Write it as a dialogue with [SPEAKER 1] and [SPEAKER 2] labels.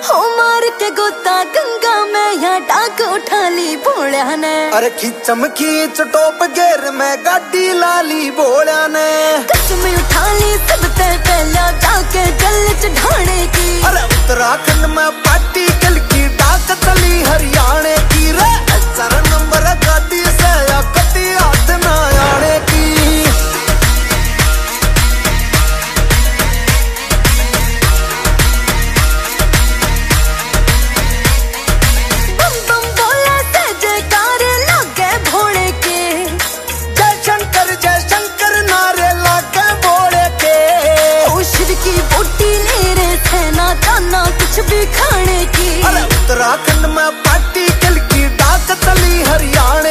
[SPEAKER 1] हो मार के गोता गंगा में यहाँ टाक उठा ली भोलिया ने।
[SPEAKER 2] अरे खींचम खींच टॉप गेर में गाड़ी लाली भोलिया ने।
[SPEAKER 1] कसम उठा ली सबसे पहला जाके गल च ढाणे की।
[SPEAKER 2] अरे उत्तराखंड में पार्टी कल की डाक चली हरियाणा की रे। सर नंबर गाड़ी से या कटी हाथ ना आने की।
[SPEAKER 1] कुछ भी खाने की।
[SPEAKER 2] अरे उत्तराखंड में पार्टी कल की डाक चली हरियाणा